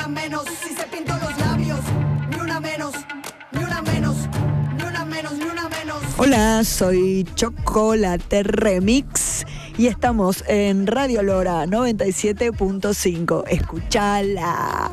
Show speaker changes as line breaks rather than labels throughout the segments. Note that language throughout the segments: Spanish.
una menos. Si se pintó los labios, ni una menos, ni una menos, ni una menos, ni una menos.
Hola, soy Chocolate Remix y estamos en Radio Lora 97.5. Escuchala.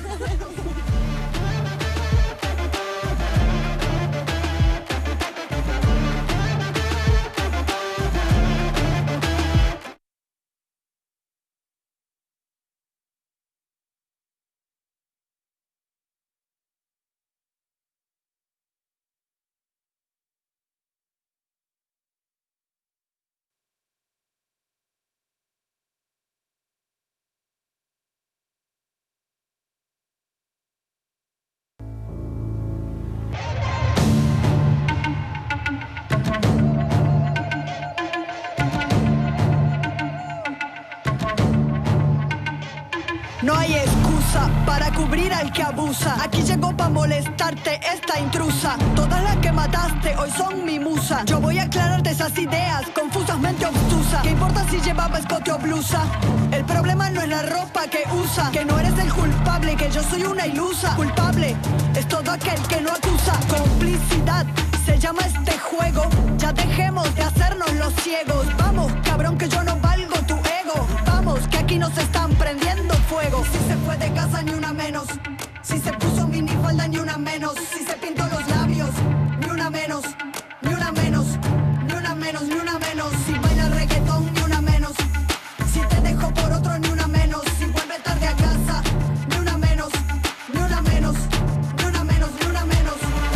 No hay excusa para cubrir al que abusa. Aquí llegó pa' molestarte esta intrusa. Todas las que mataste hoy son mi musa. Yo voy a aclararte esas ideas confusas, mente obtusa. ¿Qué importa si llevaba escote o blusa? El problema no es la ropa que usa. Que no eres el culpable, que yo soy una ilusa. Culpable es todo aquel que no acusa. Complicidad se llama este juego. Ya dejemos de hacernos los ciegos. Vamos, cabrón, que yo no valgo tu ego. Vamos, que aquí nos están prendiendo fuego. Si se fue de casa ni una menos. Si se puso minifalda ni una menos. Si se pintó los labios ni una menos. Ni una menos, ni una menos, ni una menos. Si baila reggaetón ni una menos. Si te dejo por otro ni una menos. Si vuelve tarde a casa ni una menos. Ni una menos, ni una menos, ni una menos.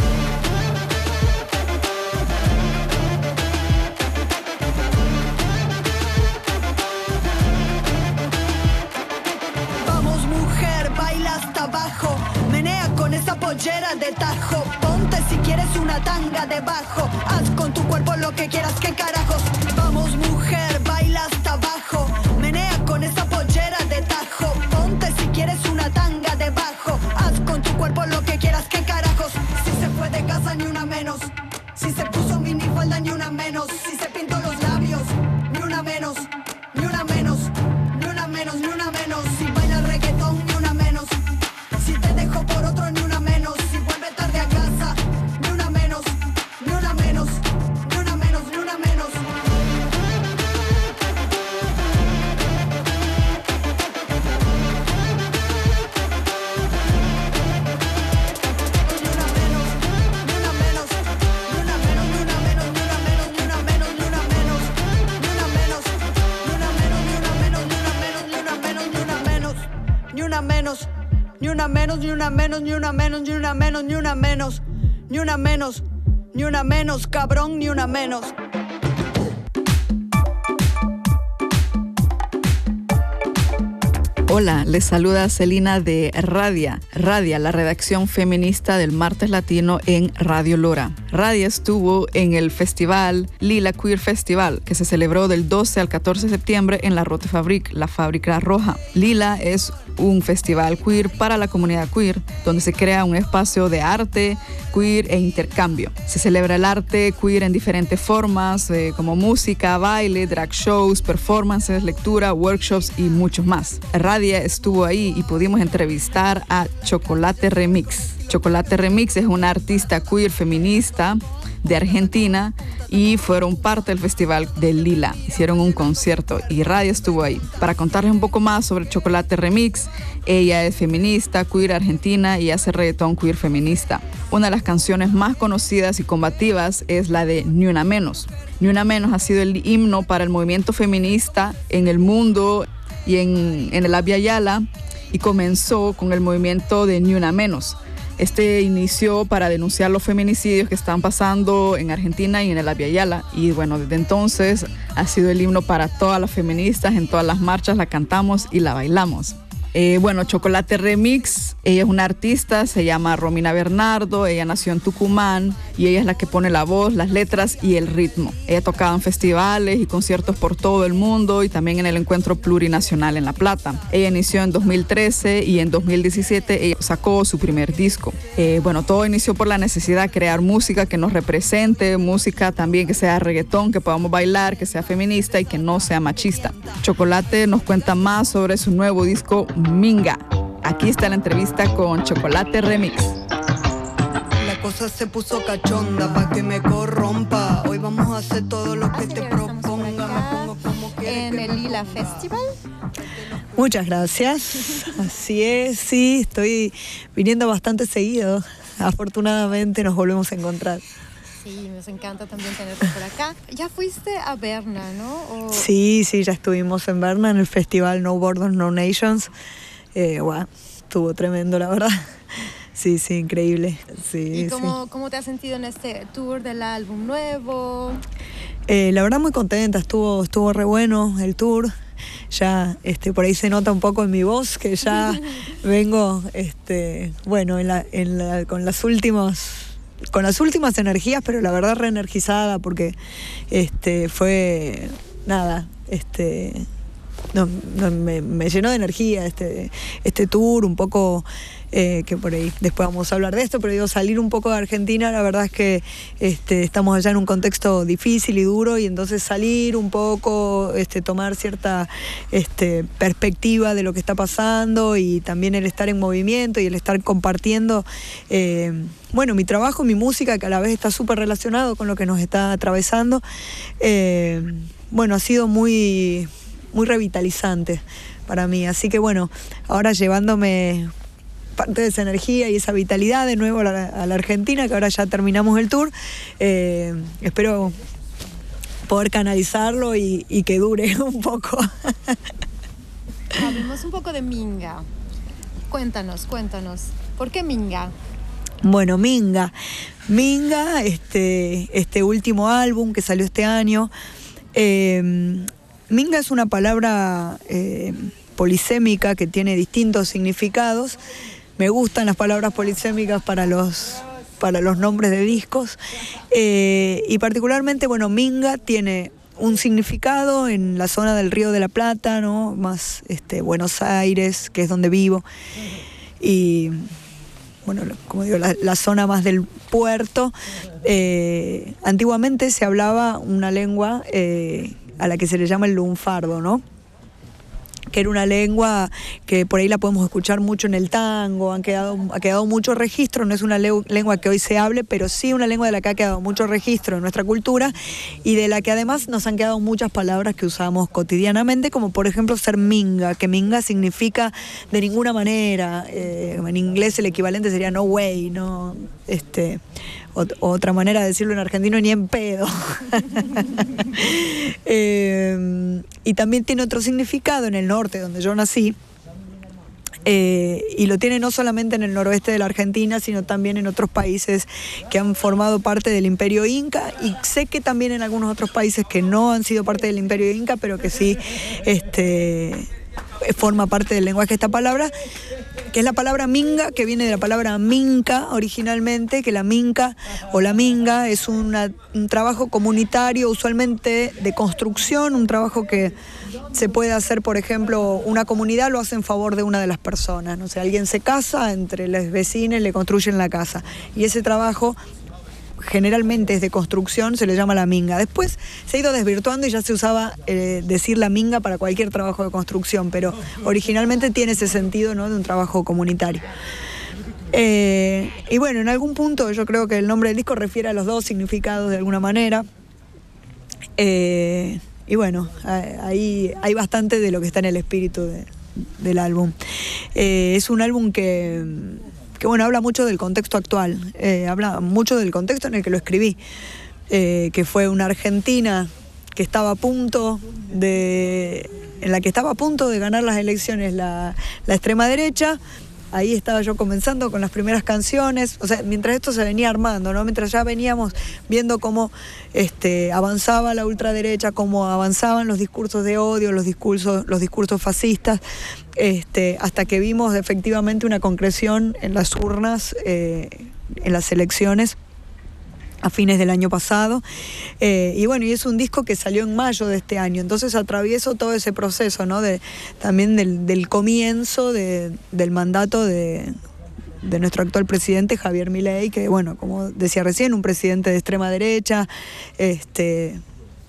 Vamos mujer, baila hasta abajo. Menea con esa pollera de tajo. Ponte si quieres una tanga debajo. Haz con tu cuerpo lo que quieras, qué carajos. Vamos mujer, baila hasta abajo. Menea con esa pollera de tajo. Ponte si quieres una tanga debajo. Haz con tu cuerpo lo que quieras, qué carajos. Si se fue de casa ni una menos. Si se puso minifalda ni una menos. Si se pintó los labios ni una menos. Ni una menos, ni una menos, ni una menos. Si baila reggaetón ni una menos. Si te dejo por otro ni una menos. Si vuelve tarde a casa ni una menos. Ni una menos, ni una menos, ni una menos. Ni una menos, ni una menos, ni una menos, ni una menos, ni una menos, ni una menos, ni una menos, ni una menos, cabrón, ni una menos.
Hola, les saluda Celina de Radia, la redacción feminista del Martes Latino en Radio Lora. Radia estuvo en el festival Lila Queer Festival, que se celebró del 12 al 14 de septiembre en la Rote Fabrik, la fábrica roja. Lila es un festival queer para la comunidad queer, donde se crea un espacio de arte, queer e intercambio. Se celebra el arte queer en diferentes formas, como música, baile, drag shows, performances, lectura, workshops y muchos más. Radia estuvo ahí y pudimos entrevistar a Chocolate Remix. Chocolate Remix es una artista queer feminista de Argentina y fueron parte del festival de Lila. Hicieron un concierto y Radia estuvo ahí. Para contarles un poco más sobre Chocolate Remix, ella es feminista, queer argentina y hace reggaetón queer feminista. Una de las canciones más conocidas y combativas es la de Ni Una Menos. Ni Una Menos ha sido el himno para el movimiento feminista en el mundo y en el Abya Yala, y comenzó con el movimiento de Ni Una Menos. Este inició para denunciar los feminicidios que están pasando en Argentina y en el Abya Yala. Y bueno, desde entonces ha sido el himno para todas las feministas. En todas las marchas la cantamos y la bailamos. Chocolate Remix, ella es una artista, se llama Romina Bernardo, ella nació en Tucumán y ella es la que pone la voz, las letras y el ritmo. Ella tocaba en festivales y conciertos por todo el mundo y también en el Encuentro Plurinacional en La Plata. Ella inició en 2013 y en 2017 ella sacó su primer disco. Todo inició por la necesidad de crear música que nos represente, música también que sea reggaetón, que podamos bailar, que sea feminista y que no sea machista. Chocolate nos cuenta más sobre su nuevo disco Minga. Aquí está la entrevista con Chocolate Remix.
La cosa se puso cachonda pa' que me corrompa. Hoy vamos a hacer todo lo que te proponga. Me pongo como
en el Lila Festival.
Muchas gracias. Así es, sí, estoy viniendo bastante seguido. Afortunadamente nos volvemos a encontrar.
Sí, nos encanta también tenerte por acá. Ya fuiste a Berna, ¿no?
Sí, ya estuvimos en Berna en el festival No Borders, No Nations. Wow, estuvo tremendo, la verdad. Sí, increíble. Sí,
¿Y cómo te has sentido en este tour del álbum nuevo?
La verdad muy contenta, estuvo re bueno el tour. Ya por ahí se nota un poco en mi voz que ya vengo bueno con las últimas energías, pero la verdad reenergizada porque fue nada, me llenó de energía este tour, un poco que por ahí después vamos a hablar de esto, pero digo, salir un poco de Argentina, la verdad es que estamos allá en un contexto difícil y duro, y entonces salir un poco, tomar cierta perspectiva de lo que está pasando, y también el estar en movimiento y el estar compartiendo bueno, mi trabajo, mi música, que a la vez está súper relacionado con lo que nos está atravesando. Bueno, ha sido muy revitalizante para mí, así que bueno, ahora llevándome parte de esa energía y esa vitalidad de nuevo a la Argentina, que ahora ya terminamos el tour, espero poder canalizarlo y que dure un poco.
Hablemos un poco de Minga. Cuéntanos, ¿por qué Minga?
Bueno, Minga, este último álbum que salió este año. Minga es una palabra polisémica que tiene distintos significados. Me gustan las palabras polisémicas para los nombres de discos. Y particularmente, bueno, Minga tiene un significado en la zona del Río de la Plata, ¿no? Más Buenos Aires, que es donde vivo. Y bueno, como digo, la zona más del puerto. Antiguamente se hablaba una lengua a la que se le llama el lunfardo, ¿no? Que era una lengua que por ahí la podemos escuchar mucho en el tango, ha quedado mucho registro, no es una lengua que hoy se hable, pero sí una lengua de la que ha quedado mucho registro en nuestra cultura, y de la que además nos han quedado muchas palabras que usamos cotidianamente, como por ejemplo ser minga, que minga significa de ninguna manera. En inglés el equivalente sería no way, no, otra manera de decirlo en argentino, ni en pedo. Y también tiene otro significado en el norte, donde yo nací, y lo tiene no solamente en el noroeste de la Argentina, sino también en otros países que han formado parte del Imperio Inca, y sé que también en algunos otros países que no han sido parte del Imperio Inca, pero que sí forma parte del lenguaje esta palabra, que es la palabra minga, que viene de la palabra minca originalmente, que la minca o la minga es un trabajo comunitario, usualmente de construcción, un trabajo que se puede hacer, por ejemplo, una comunidad lo hace en favor de una de las personas, no sé, alguien se casa, entre los vecinos le construyen la casa, y ese trabajo generalmente es de construcción, se le llama la minga. Después se ha ido desvirtuando y ya se usaba decir la minga para cualquier trabajo de construcción, pero originalmente tiene ese sentido, ¿no?, de un trabajo comunitario. Y bueno, en algún punto yo creo que el nombre del disco refiere a los dos significados de alguna manera. Y bueno, ahí hay bastante de lo que está en el espíritu del álbum. Es un álbum que bueno, habla mucho del contexto actual, habla mucho del contexto en el que lo escribí, que fue una Argentina que estaba a punto de ganar las elecciones la extrema derecha. Ahí estaba yo comenzando con las primeras canciones, o sea, mientras esto se venía armando, ¿no? Mientras ya veníamos viendo cómo avanzaba la ultraderecha, cómo avanzaban los discursos de odio, los discursos fascistas, hasta que vimos efectivamente una concreción en las urnas, en las elecciones a fines del año pasado, y bueno, y es un disco que salió en mayo de este año, entonces atravieso todo ese proceso, ¿no?, también del comienzo del mandato de nuestro actual presidente Javier Milei, que bueno, como decía recién, un presidente de extrema derecha,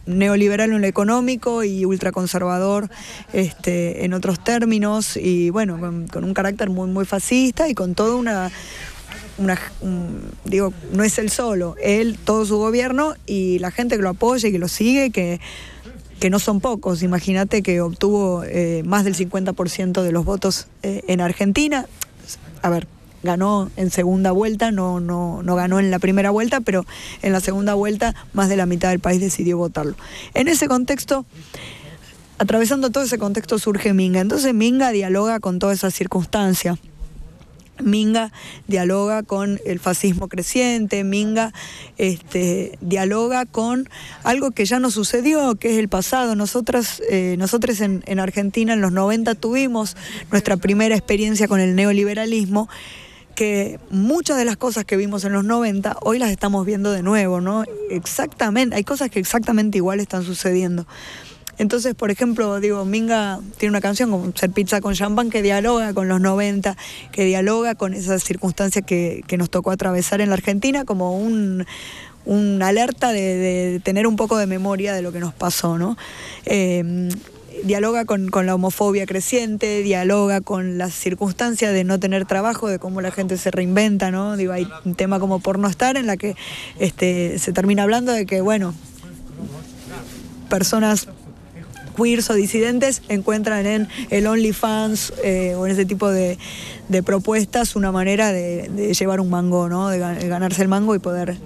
neoliberal en lo económico y ultraconservador en otros términos, y bueno, con un carácter muy, muy fascista y con toda digo, no es él solo, él, todo su gobierno y la gente que lo apoya y que lo sigue, que no son pocos. Imagínate que obtuvo más del 50% de los votos en Argentina. A ver, ganó en segunda vuelta, no ganó en la primera vuelta, pero en la segunda vuelta más de la mitad del país decidió votarlo. En ese contexto, atravesando todo ese contexto, surge Minga. Entonces Minga dialoga con toda esa circunstancia. Minga dialoga con el fascismo creciente, Minga dialoga con algo que ya no sucedió, que es el pasado. Nosotros en Argentina en los 90 tuvimos nuestra primera experiencia con el neoliberalismo, que muchas de las cosas que vimos en los 90 hoy las estamos viendo de nuevo, ¿no? Exactamente, hay cosas que exactamente igual están sucediendo. Entonces, por ejemplo, Minga tiene una canción como Ser Pizza con Champán que dialoga con los 90, que dialoga con esas circunstancias que nos tocó atravesar en la Argentina, como un alerta de tener un poco de memoria de lo que nos pasó, ¿no? Dialoga con la homofobia creciente, dialoga con las circunstancias de no tener trabajo, de cómo la gente se reinventa, ¿no? Hay un tema como Pornostar en la que se termina hablando de que, bueno, personas queers o disidentes encuentran en el OnlyFans o en ese tipo de propuestas una manera de llevar un mango, ¿no? De ganarse el mango y poder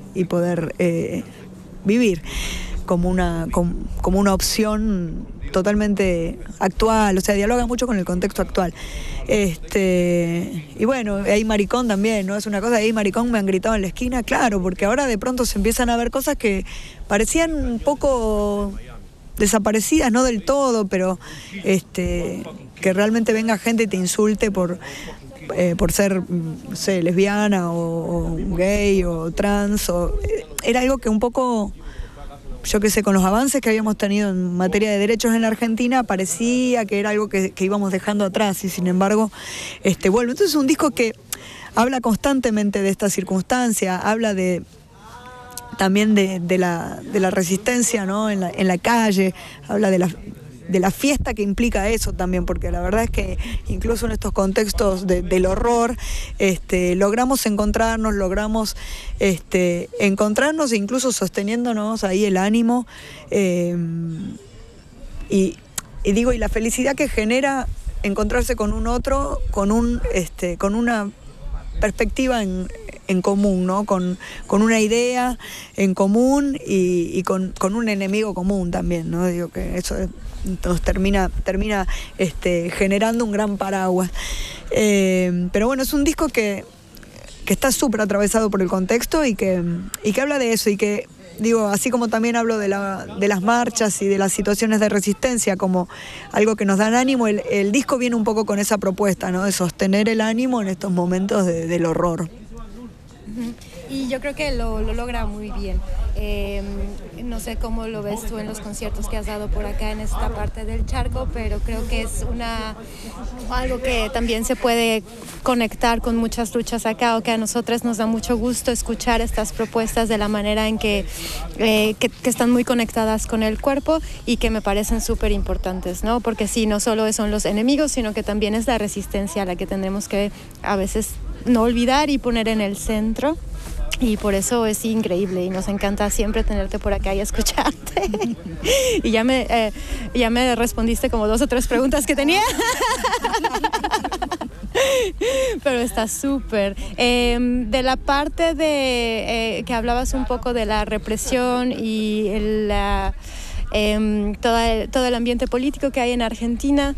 vivir como una opción totalmente actual, o sea, dialoga mucho con el contexto actual. Y bueno, ahí maricón también, ¿no? Es una cosa, ahí maricón me han gritado en la esquina, claro, porque ahora de pronto se empiezan a ver cosas que parecían un poco desaparecidas, no del todo, pero que realmente venga gente y te insulte por ser, no sé, lesbiana o gay o trans, era algo que un poco, yo qué sé, con los avances que habíamos tenido en materia de derechos en la Argentina, parecía que era algo que íbamos dejando atrás, y sin embargo vuelve. Entonces es un disco que habla constantemente de esta circunstancia, habla también de la resistencia, ¿no? en la calle, habla de la fiesta que implica eso también, porque la verdad es que incluso en estos contextos del horror logramos encontrarnos incluso sosteniéndonos ahí el ánimo y la felicidad que genera encontrarse con un otro, con una perspectiva en común, ¿no? Con una idea en común y con un enemigo común también, ¿no? Digo que eso nos termina generando un gran paraguas. Pero bueno, es un disco que está súper atravesado por el contexto y que habla de eso, y que, así como también hablo de las marchas y de las situaciones de resistencia como algo que nos dan ánimo, el disco viene un poco con esa propuesta, ¿no? De sostener el ánimo en estos momentos del horror.
Y yo creo que lo logra muy bien. No sé cómo lo ves tú en los conciertos que has dado por acá en esta parte del charco, pero creo que es algo que también se puede conectar con muchas luchas acá, o que a nosotras nos da mucho gusto escuchar estas propuestas de la manera en que están muy conectadas con el cuerpo y que me parecen súper importantes, ¿no? Porque sí, no solo son los enemigos, sino que también es la resistencia a la que tenemos que a veces no olvidar y poner en el centro. Y por eso es increíble y nos encanta siempre tenerte por acá y escucharte. Y ya me respondiste como 2 o 3 preguntas que tenía. Pero está súper. De la parte que hablabas un poco de la represión y todo el ambiente político que hay en Argentina,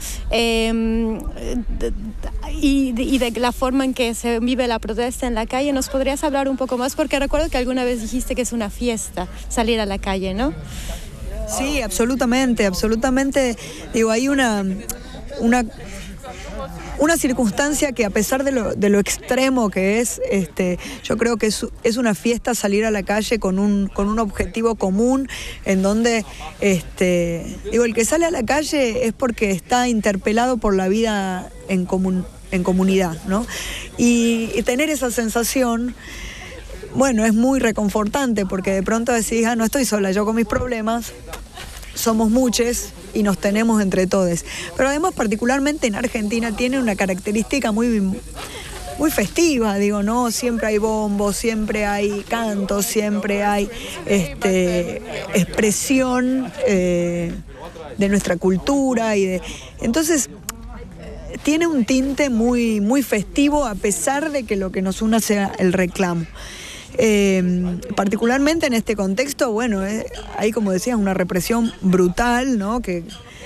y de la forma en que se vive la protesta en la calle, ¿nos podrías hablar un poco más? Porque recuerdo que alguna vez dijiste que es una fiesta salir a la calle, ¿no?
Sí, absolutamente. Hay una circunstancia que, a pesar de lo extremo que es, yo creo que es una fiesta salir a la calle con un objetivo común, en donde el que sale a la calle es porque está interpelado por la vida en comunidad, ¿no? Y tener esa sensación, bueno, es muy reconfortante, porque de pronto decís, no estoy sola, yo con mis problemas, somos muchos y nos tenemos entre todos. Pero además, particularmente en Argentina, tiene una característica muy festiva, digo, ¿no? Siempre hay bombos, siempre hay cantos, siempre hay expresión de nuestra cultura entonces tiene un tinte muy, muy festivo, a pesar de que lo que nos una sea el reclamo. Particularmente en este contexto, bueno, hay, como decías, una represión brutal, ¿no? Que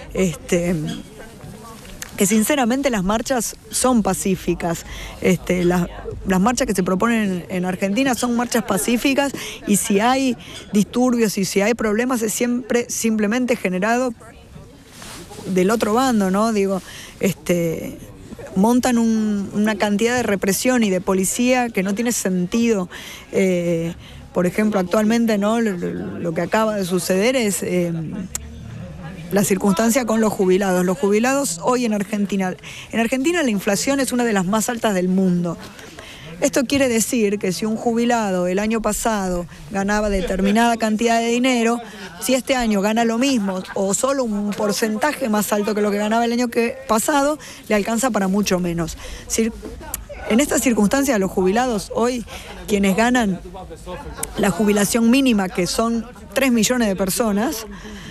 sinceramente las marchas son pacíficas. Las marchas que se proponen en Argentina son marchas pacíficas, y si hay disturbios y si hay problemas es siempre simplemente generado del otro bando, ¿no? Digo, montan una cantidad de represión y de policía que no tiene sentido. Por ejemplo, actualmente, ¿no? Lo que acaba de suceder es la circunstancia con los jubilados. Los jubilados hoy en Argentina la inflación es una de las más altas del mundo. Esto quiere decir que si un jubilado el año pasado ganaba determinada cantidad de dinero, si este año gana lo mismo o solo un porcentaje más alto que lo que ganaba el año pasado, le alcanza para mucho menos. En estas circunstancias, los jubilados hoy, quienes ganan la jubilación mínima, que son 3 millones de personas,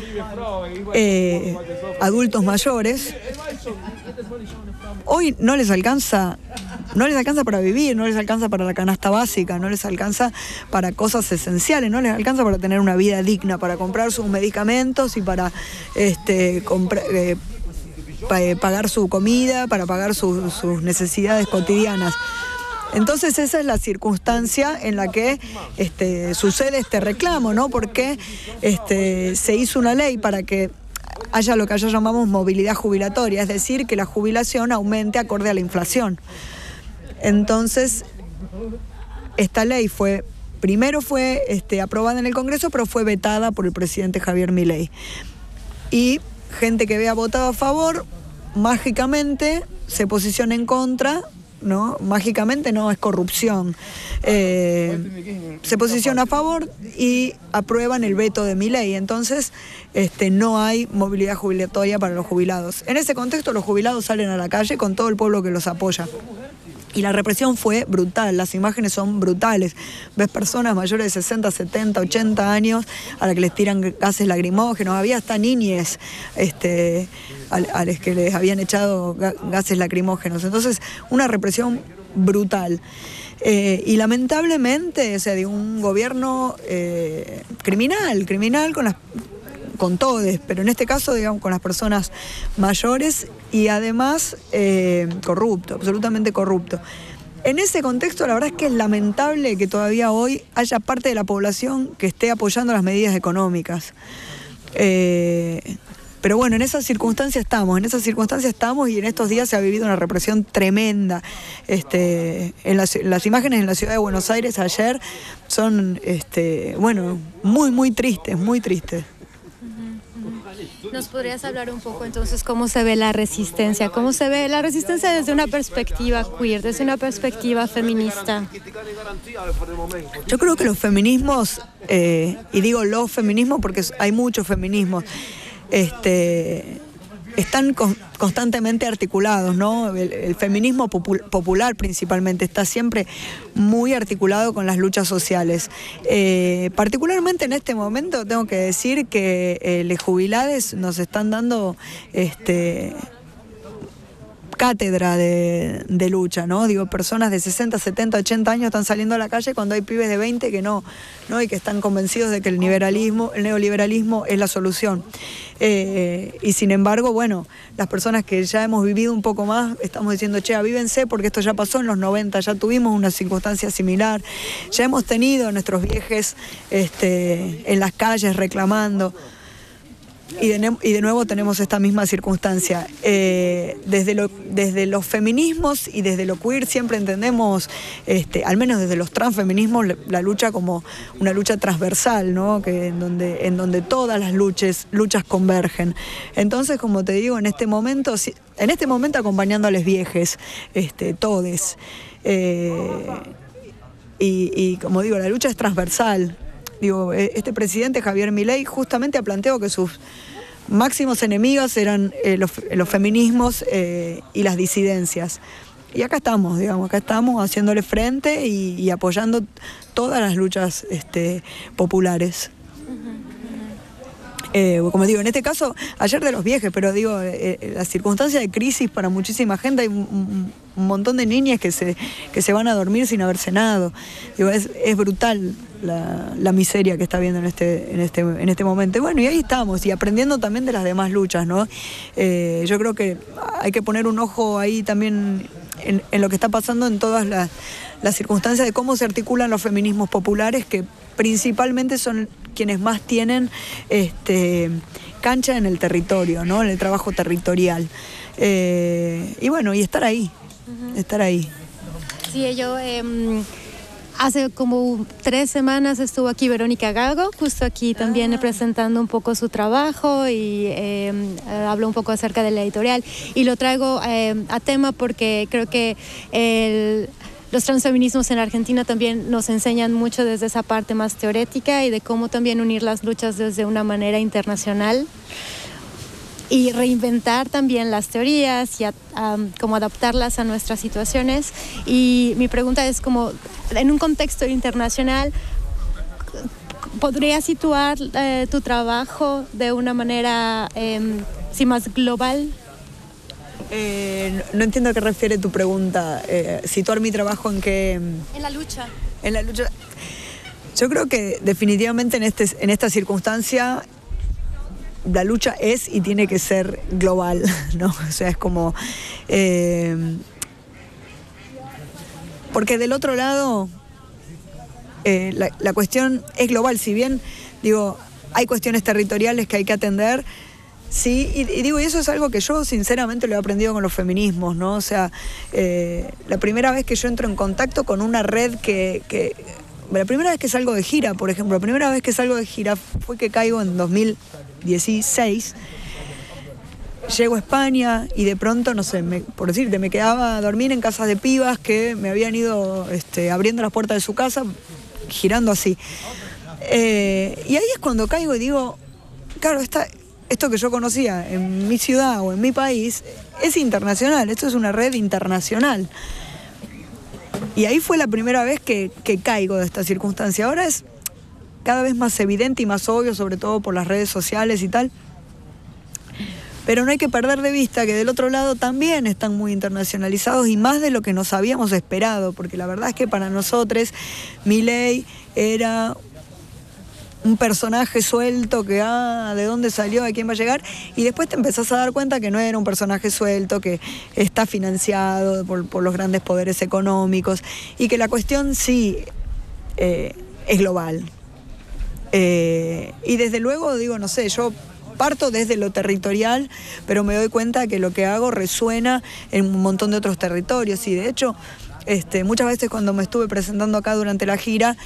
adultos mayores, hoy no les alcanza para vivir, no les alcanza para la canasta básica, no les alcanza para cosas esenciales, no les alcanza para tener una vida digna, para comprar sus medicamentos y para pagar su comida, para pagar sus necesidades cotidianas. Entonces esa es la circunstancia en la que sucede este reclamo, ¿no? Porque se hizo una ley para que haya lo que allá llamamos movilidad jubilatoria, es decir, que la jubilación aumente acorde a la inflación. Entonces, esta ley primero fue aprobada en el Congreso, pero fue vetada por el presidente Javier Milei. Y gente que había votado a favor, mágicamente se posiciona en contra, ¿no? Mágicamente no, es corrupción. Se posiciona a favor y aprueban el veto de Milei. Entonces, no hay movilidad jubilatoria para los jubilados. En ese contexto, los jubilados salen a la calle con todo el pueblo que los apoya. Y la represión fue brutal, las imágenes son brutales. Ves personas mayores de 60, 70, 80 años a las que les tiran gases lacrimógenos. Había hasta niñes a los que les habían echado gases lacrimógenos. Entonces, una represión brutal. Y lamentablemente, de un gobierno criminal con todos, pero en este caso, digamos, con las personas mayores y además corrupto, absolutamente corrupto. En ese contexto, la verdad es que es lamentable que todavía hoy haya parte de la población que esté apoyando las medidas económicas. Pero bueno, en esas circunstancias estamos y en estos días se ha vivido una represión tremenda. En las imágenes en la ciudad de Buenos Aires ayer son, muy, muy tristes, muy tristes.
¿Nos podrías hablar un poco entonces cómo se ve la resistencia? ¿Cómo se ve la resistencia desde una perspectiva queer, desde una perspectiva feminista?
Yo creo que los feminismos, y digo los feminismos porque hay muchos feminismos, están constantemente articulados, ¿no? El feminismo popular principalmente está siempre muy articulado con las luchas sociales. Particularmente en este momento tengo que decir que los jubilados nos están dando cátedra de lucha, ¿no? Digo, personas de 60, 70, 80 años están saliendo a la calle cuando hay pibes de 20 que no y que están convencidos de que el neoliberalismo es la solución. Y sin embargo, bueno, las personas que ya hemos vivido un poco más, estamos diciendo, avívense porque esto ya pasó en los 90, ya tuvimos una circunstancia similar, ya hemos tenido a nuestros viejes en las calles reclamando. Y de nuevo tenemos esta misma circunstancia. Desde los feminismos y desde lo queer siempre entendemos, al menos desde los transfeminismos, la lucha como una lucha transversal, ¿no? En donde todas las luchas convergen. Entonces, como te digo, en este momento acompañando a les viejes, todes. Y como digo, la lucha es transversal. este presidente Javier Milei justamente ha planteado que sus máximos enemigos eran los feminismos y las disidencias. Y acá estamos, haciéndole frente y apoyando todas las luchas populares. Como digo, en este caso, ayer de los viajes, pero digo, la circunstancia de crisis para muchísima gente, hay un montón de niñas que se van a dormir sin haber cenado. Digo, es brutal la miseria que está viendo en este momento. Y bueno, y ahí estamos, y aprendiendo también de las demás luchas, ¿no? Yo creo que hay que poner un ojo ahí también en lo que está pasando en todas las circunstancias de cómo se articulan los feminismos populares, que principalmente son quienes más tienen cancha en el territorio, ¿no? En el trabajo territorial. Y bueno, y estar ahí.
Sí, yo hace como 3 semanas estuvo aquí Verónica Gago, justo aquí también presentando un poco su trabajo y habló un poco acerca de la editorial. Y lo traigo a tema porque creo que los transfeminismos en Argentina también nos enseñan mucho desde esa parte más teórica y de cómo también unir las luchas desde una manera internacional y reinventar también las teorías y como adaptarlas a nuestras situaciones. Y mi pregunta es, como en un contexto internacional, ¿podrías situar tu trabajo de una manera más global?
No entiendo a qué refiere tu pregunta. ¿Situar mi trabajo en qué?
En la lucha.
En la lucha. Yo creo que definitivamente en esta circunstancia la lucha es y tiene que ser global, ¿no? O sea, es como... porque del otro lado la cuestión es global. Si bien, digo, hay cuestiones territoriales que hay que atender... Sí, y digo, y eso es algo que yo sinceramente lo he aprendido con los feminismos, ¿no? O sea, la primera vez que yo entro en contacto con una red la primera vez que salgo de gira, por ejemplo, fue que caigo en 2016. Llego a España y de pronto, no sé, por decirte, me quedaba a dormir en casas de pibas que me habían ido abriendo las puertas de su casa, girando así. Y ahí es cuando caigo y digo, claro, esto que yo conocía en mi ciudad o en mi país es internacional, esto es una red internacional. Y ahí fue la primera vez que caigo de esta circunstancia. Ahora es cada vez más evidente y más obvio, sobre todo por las redes sociales y tal. Pero no hay que perder de vista que del otro lado también están muy internacionalizados y más de lo que nos habíamos esperado, porque la verdad es que para nosotros Milei era un personaje suelto que, ¿de dónde salió? ¿A quién va a llegar? Y después te empezás a dar cuenta que no era un personaje suelto, que está financiado por los grandes poderes económicos y que la cuestión sí es global. Y desde luego, digo, no sé, yo parto desde lo territorial, pero me doy cuenta que lo que hago resuena en un montón de otros territorios. Y de hecho, muchas veces cuando me estuve presentando acá durante la gira,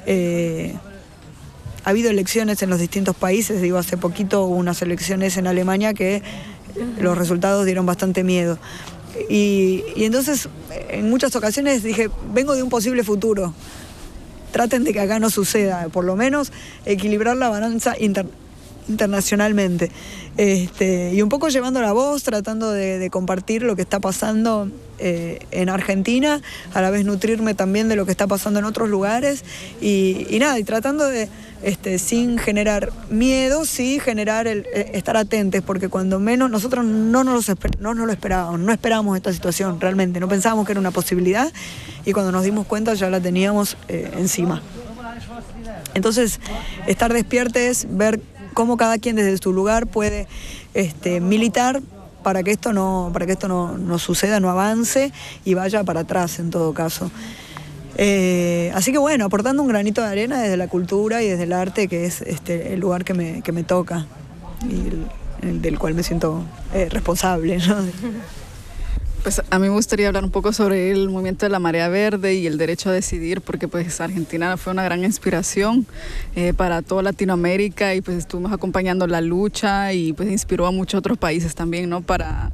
ha habido elecciones en los distintos países. Digo, hace poquito hubo unas elecciones en Alemania que los resultados dieron bastante miedo. Y entonces, en muchas ocasiones dije, vengo de un posible futuro. Traten de que acá no suceda, por lo menos equilibrar la balanza internacionalmente. Y un poco llevando la voz, tratando de compartir lo que está pasando en Argentina, a la vez nutrirme también de lo que está pasando en otros lugares y nada, y tratando de sin generar miedo, sí generar estar atentos, porque cuando menos nosotros no nos lo esperábamos, no esperábamos esta situación realmente, no pensábamos que era una posibilidad y cuando nos dimos cuenta ya la teníamos encima. Entonces, estar despiertos, ver cómo cada quien desde su lugar puede militar para que esto no suceda, no avance y vaya para atrás en todo caso. Así que bueno, aportando un granito de arena desde la cultura y desde el arte, que es el lugar que me toca y del cual me siento responsable, ¿no?
Pues a mí me gustaría hablar un poco sobre el movimiento de la Marea Verde y el derecho a decidir, porque pues Argentina fue una gran inspiración para toda Latinoamérica y pues estuvimos acompañando la lucha y pues inspiró a muchos otros países también, ¿no? Para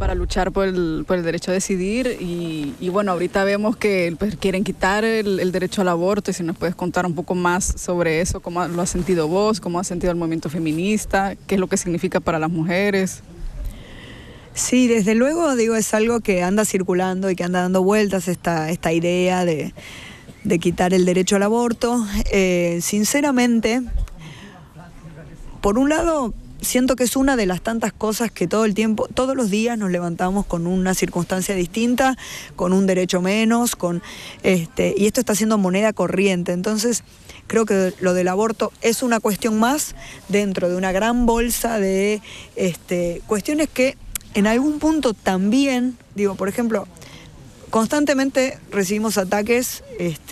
para luchar por el derecho a decidir y bueno, ahorita vemos que pues, quieren quitar el derecho al aborto y si nos puedes contar un poco más sobre eso, cómo lo has sentido vos, cómo has sentido el movimiento feminista, qué es lo que significa para las mujeres.
Sí, desde luego, digo, es algo que anda circulando y que anda dando vueltas esta idea de quitar el derecho al aborto. Sinceramente, por un lado, siento que es una de las tantas cosas que todo el tiempo, todos los días nos levantamos con una circunstancia distinta, con un derecho menos, y esto está siendo moneda corriente. Entonces, creo que lo del aborto es una cuestión más dentro de una gran bolsa de cuestiones que en algún punto también, digo, por ejemplo, constantemente recibimos ataques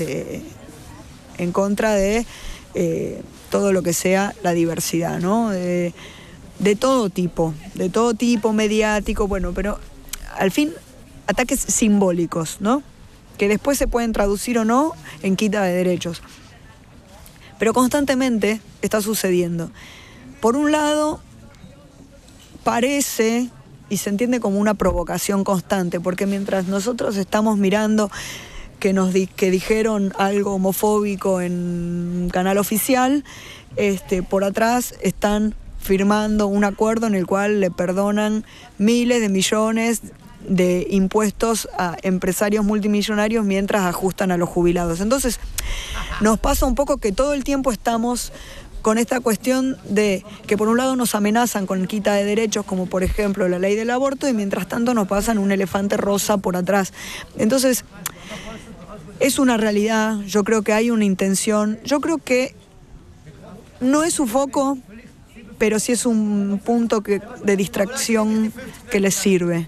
en contra de todo lo que sea la diversidad, ¿no? De todo tipo, mediático, bueno, pero al fin ataques simbólicos, ¿no? Que después se pueden traducir o no en quita de derechos. Pero constantemente está sucediendo. Por un lado, parece y se entiende como una provocación constante, porque mientras nosotros estamos mirando que dijeron algo homofóbico en un canal oficial, por atrás están firmando un acuerdo en el cual le perdonan miles de millones de impuestos a empresarios multimillonarios mientras ajustan a los jubilados. Entonces, nos pasa un poco que todo el tiempo estamos con esta cuestión de que por un lado nos amenazan con quita de derechos, como por ejemplo la ley del aborto, y mientras tanto nos pasan un elefante rosa por atrás. Entonces, es una realidad, yo creo que hay una intención, yo creo que no es su foco, pero sí es un punto de distracción que les sirve.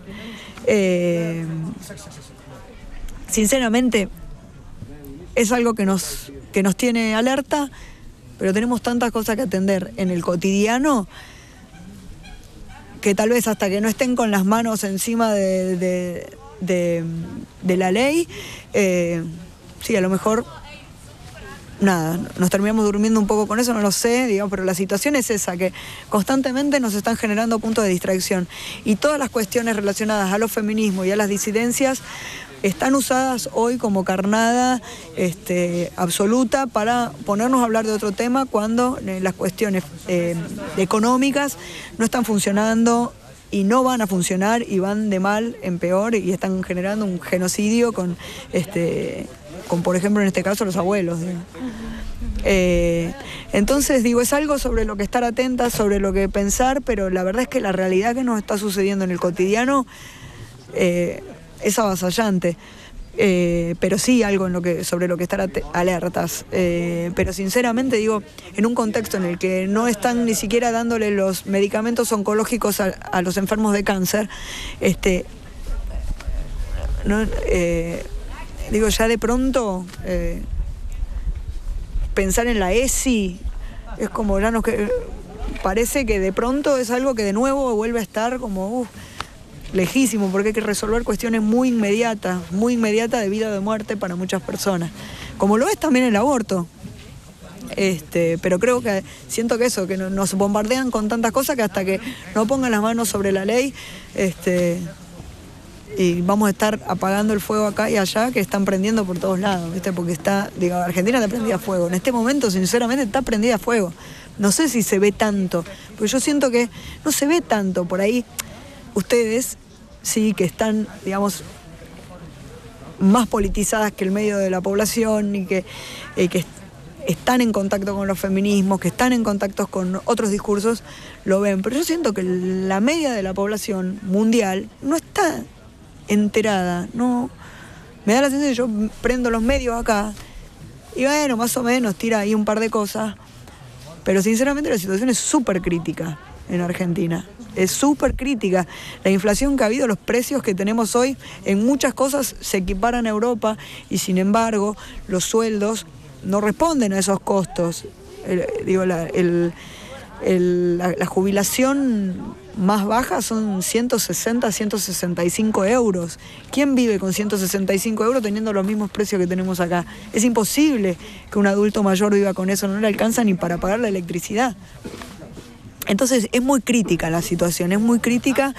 Sinceramente, es algo que nos tiene alerta, pero tenemos tantas cosas que atender en el cotidiano que tal vez hasta que no estén con las manos encima de la ley, sí, a lo mejor nada, nos terminamos durmiendo un poco con eso, no lo sé, digamos, pero la situación es esa, que constantemente nos están generando puntos de distracción y todas las cuestiones relacionadas a los feminismos y a las disidencias están usadas hoy como carnada absoluta para ponernos a hablar de otro tema cuando las cuestiones económicas no están funcionando y no van a funcionar y van de mal en peor y están generando un genocidio con por ejemplo en este caso los abuelos. Entonces digo, es algo sobre lo que estar atentas, sobre lo que pensar, pero la verdad es que la realidad que nos está sucediendo en el cotidiano es avasallante. Pero sí algo sobre lo que estar alertas. Pero sinceramente digo, en un contexto en el que no están ni siquiera dándole los medicamentos oncológicos a los enfermos de cáncer, digo, ya de pronto pensar en la ESI es como ya parece que de pronto es algo que de nuevo vuelve a estar como lejísimo, porque hay que resolver cuestiones muy inmediatas de vida o de muerte para muchas personas, como lo es también el aborto. Pero creo que siento que eso, que nos bombardean con tantas cosas que hasta que no pongan las manos sobre la ley, y vamos a estar apagando el fuego acá y allá que están prendiendo por todos lados, ¿viste? Porque Argentina está prendida a fuego. En este momento, sinceramente, está prendida a fuego. No sé si se ve tanto, porque yo siento que no se ve tanto por ahí. Ustedes sí que están, digamos, más politizadas que el medio de la población y que están en contacto con los feminismos, que están en contacto con otros discursos, lo ven. Pero yo siento que la media de la población mundial no está enterada, no. Me da la sensación que yo prendo los medios acá y bueno, más o menos tira ahí un par de cosas, pero sinceramente la situación es súper crítica en Argentina, es súper crítica. La inflación que ha habido, los precios que tenemos hoy en muchas cosas se equiparan a Europa y sin embargo los sueldos no responden a esos costos. La jubilación más baja son 160, 165 euros. ¿Quién vive con 165 euros teniendo los mismos precios que tenemos acá? Es imposible que un adulto mayor viva con eso, no le alcanza ni para pagar la electricidad. Entonces es muy crítica la situación, es muy crítica